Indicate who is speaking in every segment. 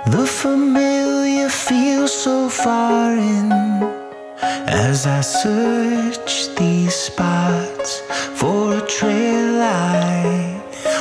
Speaker 1: The familiar feels so foreign as I search these spots for a trail I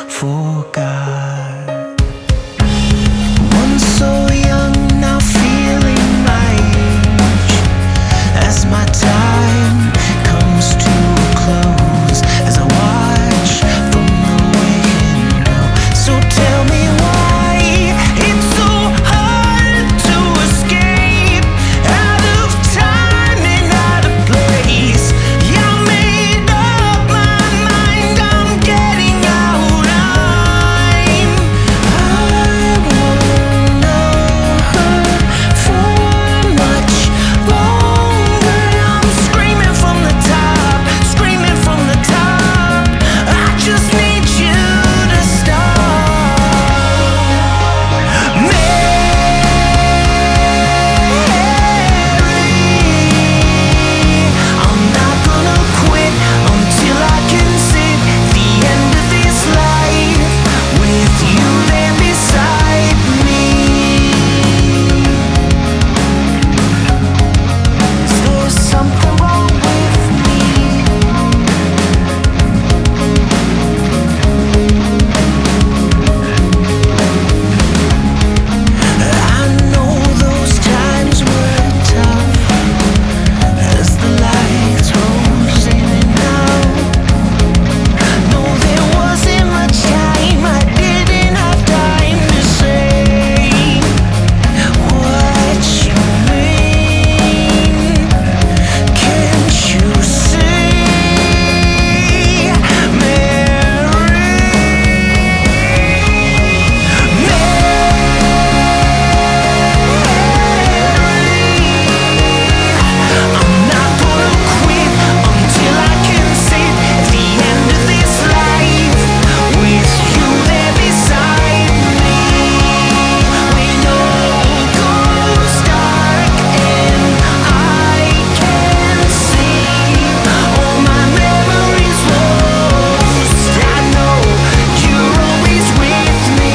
Speaker 1: forgot. Once so young, now feeling my age as my time comes to a close, as I watch from the window. So tell me why it's so hard to escape out of time and out of place. Yeah, I made up my mind, I'm getting out. I won't know her for much longer. I'm screaming from the top, screaming from the top. I just need you to stop. I'm not gonna quit until I can sit the end of this life with you there beside me. Is there something wrong with me? I know those times were tough as the lights rose in and out. No, there wasn't much time. I didn't have time to say what you mean. Can't you see, I'm not gonna quit until I can sit the end of this life with you there beside me. When all goes dark and I can't see, all my memories lost, I know you're always with me.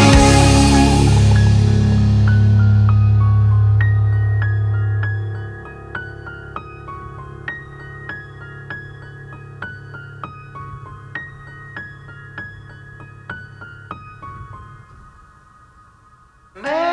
Speaker 1: Man.